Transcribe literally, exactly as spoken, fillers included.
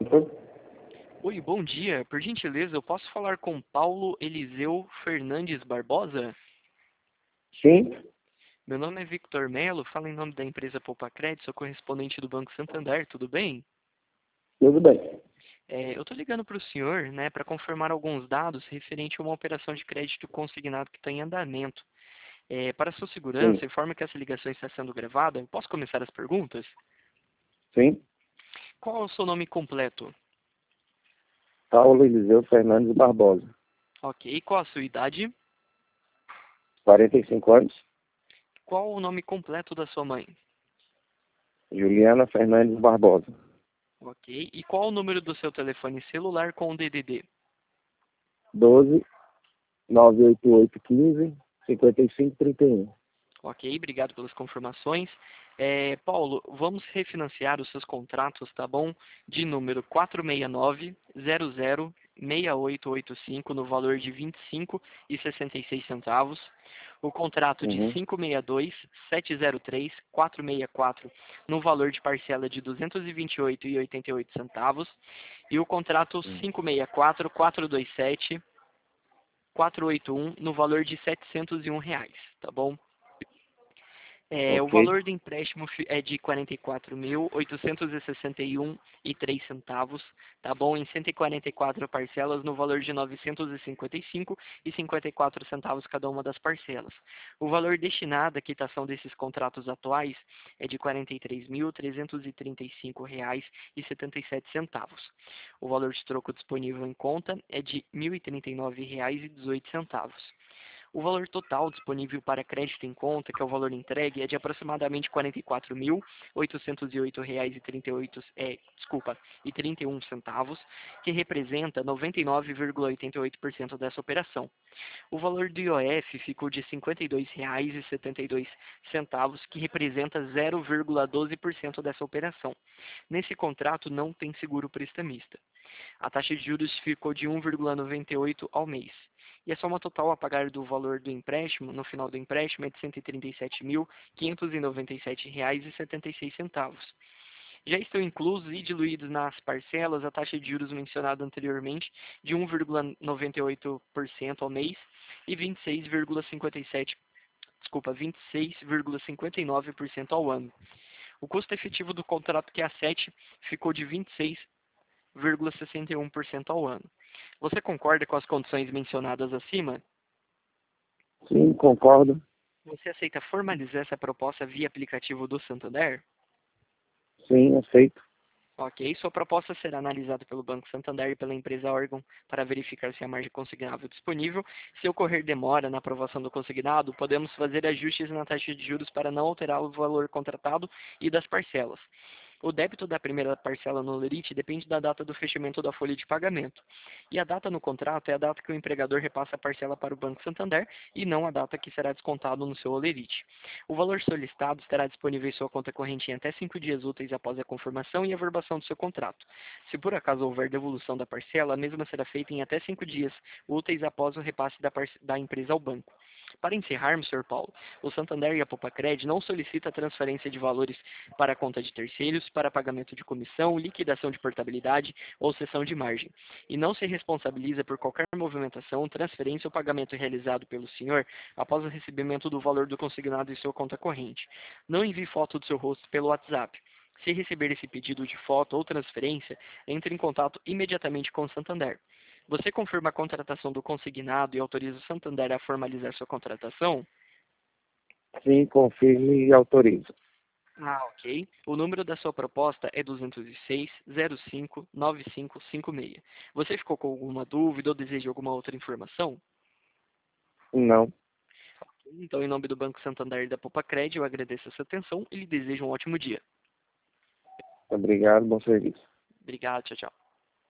Oi, bom dia. Por gentileza, eu posso falar com Paulo Eliseu Fernandes Barbosa? Sim, Meu nome é Victor Melo, falo em nome da empresa Poupa Crédito, sou correspondente do Banco Santander, tudo bem? tudo bem. É, eu estou ligando para o senhor, né, para confirmar alguns dados referente a uma operação de crédito consignado que está em andamento. É, para sua segurança, Sim, informa que essa ligação está sendo gravada. Eu posso começar as perguntas? sim. Qual é o seu nome completo? Paulo Eliseu Fernandes Barbosa, Ok. Qual a sua idade? quarenta e cinco anos. Qual o nome completo da sua mãe? Juliana Fernandes Barbosa, Ok. E qual o número do seu telefone celular com o D D D? doze, nove oito oito, quinze, cinquenta e cinco, trinta e um. Ok, obrigado pelas confirmações. É, Paulo, vamos refinanciar os seus contratos, tá bom? De número quatro seis nove, zero zero, seis oito oito cinco no valor de vinte e cinco reais e sessenta e seis centavos. O contrato de Uhum, cinco seis dois, sete zero três, quatro seis quatro no valor de parcela de duzentos e vinte e oito reais e oitenta e oito centavos. E o contrato uhum. cinco seis quatro, quatro dois sete, quatro oito um no valor de setecentos e um reais, tá bom? É, o Ok, valor do empréstimo fi- é de quarenta e quatro mil, oitocentos e sessenta e um e três centavos, tá bom? Em cento e quarenta e quatro parcelas no valor de novecentos e cinquenta e cinco e cinquenta e quatro centavos cada uma das parcelas. O valor destinado à quitação desses contratos atuais é de quarenta e três mil, trezentos e trinta e cinco reais e setenta e sete centavos. O valor de troco disponível em conta é de mil e trinta e nove reais e dezoito centavos. O valor total disponível para crédito em conta, que é o valor entregue, é de aproximadamente quarenta e quatro mil, oitocentos e oito reais e trinta e oito, é, desculpa, e trinta e um centavos, que representa noventa e nove vírgula oitenta e oito por cento dessa operação. O valor do I O F ficou de cinquenta e dois reais e setenta e dois centavos, que representa zero vírgula doze por cento dessa operação. Nesse contrato não tem seguro prestamista. A taxa de juros ficou de um vírgula noventa e oito ao mês. E a soma total a pagar do valor do empréstimo, no final do empréstimo, é de cento e trinta e sete mil, quinhentos e noventa e sete reais e setenta e seis centavos. Já estão inclusos e diluídos nas parcelas a taxa de juros mencionada anteriormente de um vírgula noventa e oito por cento ao mês e vinte e seis vírgula cinquenta e sete, desculpa, vinte e seis vírgula cinquenta e nove por cento ao ano. O custo efetivo do contrato Q A sete ficou de vinte e seis vírgula sessenta e um por cento ao ano. Você concorda com as condições mencionadas acima? sim, concordo. Você aceita formalizar essa proposta via aplicativo do Santander? Sim, aceito. Ok, sua proposta será analisada pelo Banco Santander e pela empresa órgão para verificar se a margem consignável é disponível. Se ocorrer demora na aprovação do consignado, podemos fazer ajustes na taxa de juros para não alterar o valor contratado e das parcelas. O débito da primeira parcela no lerite depende da data do fechamento da folha de pagamento. E a data no contrato é a data que o empregador repassa a parcela para o Banco Santander e não a data que será descontado no seu olerite. O valor solicitado estará disponível em sua conta corrente em até cinco dias úteis após a confirmação e averbação do seu contrato. Se por acaso houver devolução da parcela, a mesma será feita em até cinco dias úteis após o repasse da, da empresa ao banco. Para encerrarmos, senhor Paulo, o Santander e a Popacred não solicitam a transferência de valores para a conta de terceiros, para pagamento de comissão, liquidação de portabilidade ou cessão de margem, e não se responsabiliza por qualquer movimentação, transferência ou pagamento realizado pelo senhor após o recebimento do valor do consignado em sua conta corrente. Não envie foto do seu rosto pelo WhatsApp. Se receber esse pedido de foto ou transferência, entre em contato imediatamente com o Santander. Você confirma a contratação do consignado e autoriza o Santander a formalizar sua contratação? Sim, confirme e autorizo. Ah, ok. O número da sua proposta é duzentos e seis, zero cinco, nove cinco cinco seis. Você ficou com alguma dúvida ou deseja alguma outra informação? Não. Então, em nome do Banco Santander e da Popacred, eu agradeço a sua atenção e lhe desejo um ótimo dia. Obrigado, bom serviço. Obrigado, tchau, tchau.